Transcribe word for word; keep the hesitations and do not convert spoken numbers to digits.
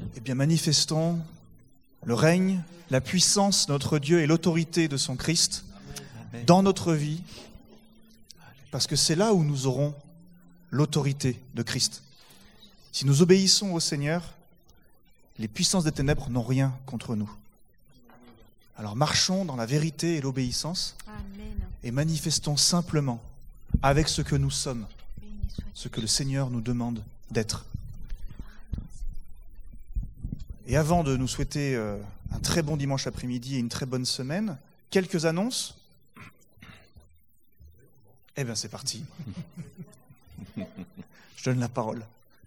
eh bien manifestons le règne, la puissance de notre Dieu et l'autorité de son Christ dans notre vie, parce que c'est là où nous aurons l'autorité de Christ. Si nous obéissons au Seigneur, les puissances des ténèbres n'ont rien contre nous. Alors marchons dans la vérité et l'obéissance et manifestons simplement avec ce que nous sommes, ce que le Seigneur nous demande d'être. Et avant de nous souhaiter euh, un très bon dimanche après-midi et une très bonne semaine, quelques annonces. Eh bien c'est parti. Je donne la parole.